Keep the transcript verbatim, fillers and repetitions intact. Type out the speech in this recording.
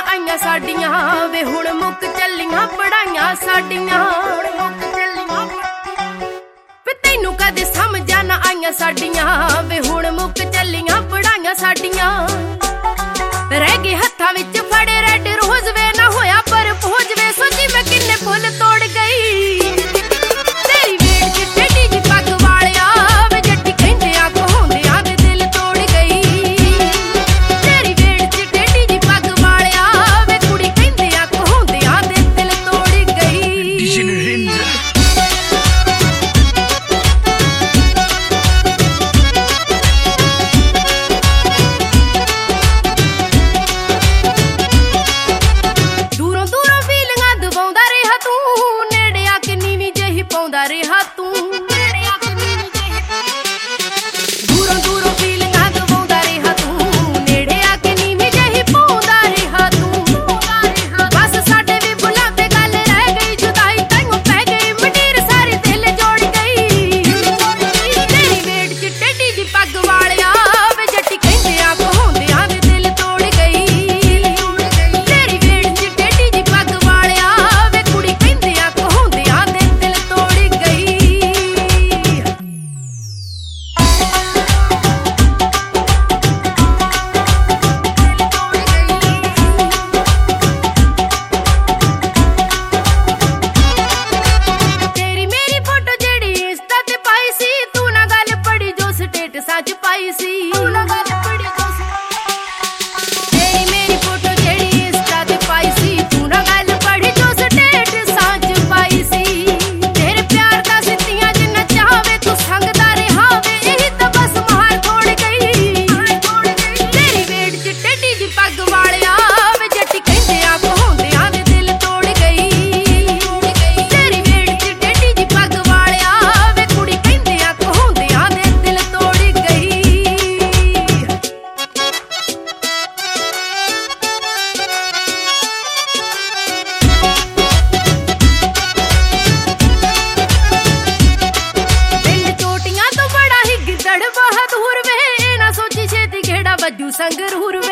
आईयां साडियां वे हुण मुक चलियां पढ़ाइयां साडियां वे तैनू कदे समझा ना आईयां साडियां वे हुण मुक चलियां पढ़ाइयां साडियां रह गए हत्थां विच फड़े रेड रोज वे ना होया पर पहुंच वे सोची मैं किन्ने फुल तोड़ गई तेरी वेड़ च टेढ़ी जी पग वालिया वे जट्टी कहंदियां कहाउंदियां वे दिल तोड़ गई तेरी वेड़ च टेढ़ी जी पग वालिया वे कुड़ी कहंदियां कहाउंदियां दे दिल तोड़ गई ਰਿਹਾ ਤੂੰ ਦੂਰੋਂ ਦੂਰੋਂ ਫੀਲਿੰਗਾਂ ਦਵਾਉਂਦਾ ਰਿਹਾ ਤੂੰ ਨੇੜੇ ਆ ਕੇ ਨੀਵੀਂ ਜਿਹੀ ਪਾਉਂਦਾ ਰਿਹਾ ਤੂੰ ਬਸ ਸਾਡੇ ਵੀ ਬੁੱਲਾਂ ਤੇ ਗੱਲ ਰਹਿ ਗਈ ਜੁਦਾਈ ਤਾਈਓ ਪੈ ਗਈ ਮੰਡੀਰ ਸਾਰੀ ਦਿਲ ਜੋੜ ਗਈ ਤੇਰੀ ਵੇੜ ਚ ਟੇਢੀ ਜੀ ਪੱਗ ਵਾਲਿਆ ਵੇ ਜੱਟੀ ਕਹਿੰਦਿਆਂ ਕਹਾਉਂਦਿਆਂ ਵੇ ਦਿਲ ਤੋੜ ਗਈ ਤੇਰੀ ਵੇੜ ਚ ਟੇਢੀ ਜੀ ਪੱਗ ਵਾਲਿਆ ਵੇ ਕੁੜੀ ਕਹਿੰਦਿਆਂ ਕਹਾਉਂਦਿਆਂ ਦੇ ਦਿਲ ਤੋੜ सच पाई सी तेरी मेरी फोटो जेड़ी इंस्टा ते पाई सी तू ना गल पढ़ी जो स्टेट सच पाई सी तेरे प्यार दा सिद्धियां जिन्ना चाहवे तू संगदा रहा वे यही तो बस मार छोड़ गई तेरी वेड़ च टेढ़ी जी पग वालिया वे जट्टी कहंदियां कहाउंदियां वे दिल तोड़ गई तेरी वेड़ च टेढ़ी जी पग वालिया वे कुड़ी कहंदियां कहाउंदियां दे दिल तोड़ बहादुर वे ना सोची छेती घेड़ा बज्जू संगरूर वे